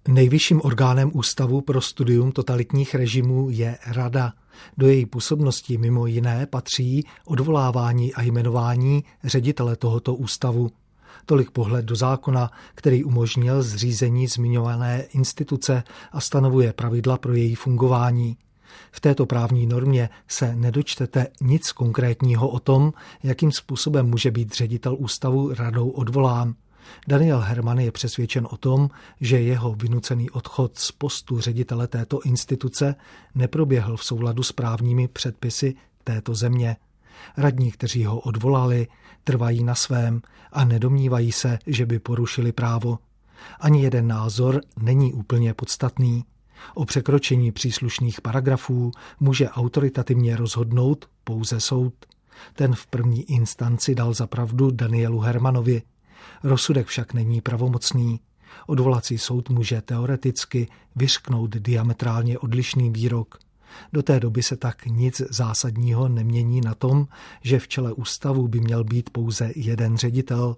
Nejvyšším orgánem Ústavu pro studium totalitních režimů je Rada. Do její působnosti mimo jiné patří odvolávání a jmenování ředitele tohoto ústavu. Tolik pohled do zákona, který umožnil zřízení zmiňované instituce a stanovuje pravidla pro její fungování. V této právní normě se nedočtete nic konkrétního o tom, jakým způsobem může být ředitel ústavu radou odvolán. Daniel Herman je přesvědčen o tom, že jeho vynucený odchod z postu ředitele této instituce neproběhl v souladu s právními předpisy této země. Radní, kteří ho odvolali, trvají na svém a nedomnívají se, že by porušili právo. Ani jeden názor není úplně podstatný. O překročení příslušných paragrafů může autoritativně rozhodnout pouze soud. Ten v první instanci dal za pravdu Danielu Hermanovi. Rozsudek však není pravomocný. Odvolací soud může teoreticky vyřknout diametrálně odlišný výrok. Do té doby se tak nic zásadního nemění na tom, že v čele ústavu by měl být pouze jeden ředitel.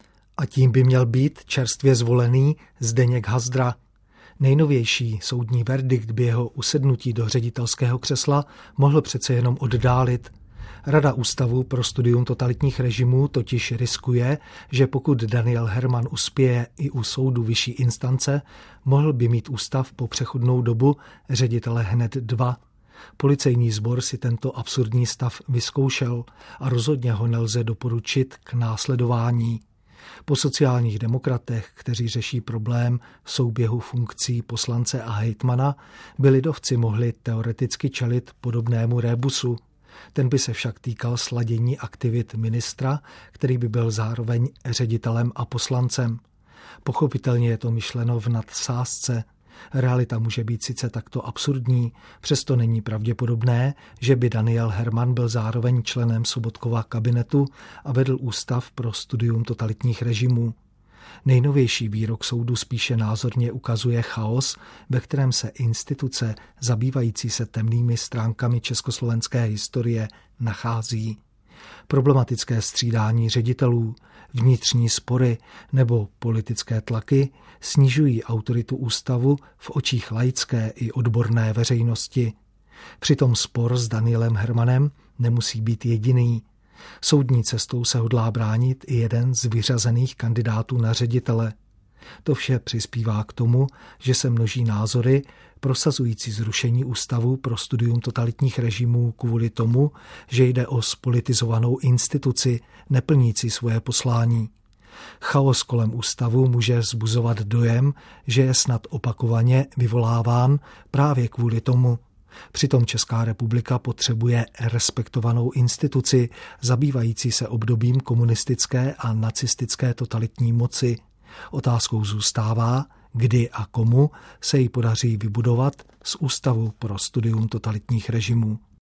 A tím by měl být čerstvě zvolený Zdeněk Hazdra. Nejnovější soudní verdikt by jeho usednutí do ředitelského křesla mohl přece jenom oddálit. Rada Ústavu pro studium totalitních režimů totiž riskuje, že pokud Daniel Herman uspěje i u soudu vyšší instance, mohl by mít ústav po přechodnou dobu ředitele hned dva. Policejní sbor si tento absurdní stav vyzkoušel a rozhodně ho nelze doporučit k následování. Po sociálních demokratech, kteří řeší problém souběhu funkcí poslance a hejtmana, by lidovci mohli teoreticky čelit podobnému rébusu. Ten by se však týkal sladění aktivit ministra, který by byl zároveň ředitelem a poslancem. Pochopitelně je to myšleno v nadsázce. Realita může být sice takto absurdní, přesto není pravděpodobné, že by Daniel Herman byl zároveň členem Sobotkova kabinetu a vedl Ústav pro studium totalitních režimů. Nejnovější výrok soudu spíše názorně ukazuje chaos, ve kterém se instituce zabývající se temnými stránkami československé historie nachází. Problematické střídání ředitelů, vnitřní spory nebo politické tlaky snižují autoritu ústavu v očích laické i odborné veřejnosti. Přitom spor s Danielem Hermanem nemusí být jediný. Soudní cestou se hodlá bránit i jeden z vyřazených kandidátů na ředitele. To vše přispívá k tomu, že se množí názory prosazující zrušení Ústavu pro studium totalitních režimů kvůli tomu, že jde o spolitizovanou instituci neplnící svoje poslání. Chaos kolem ústavu může vzbuzovat dojem, že je snad opakovaně vyvoláván právě kvůli tomu. Přitom Česká republika potřebuje respektovanou instituci, zabývající se obdobím komunistické a nacistické totalitní moci. Otázkou zůstává, kdy a komu se jí podaří vybudovat z Ústavu pro studium totalitních režimů.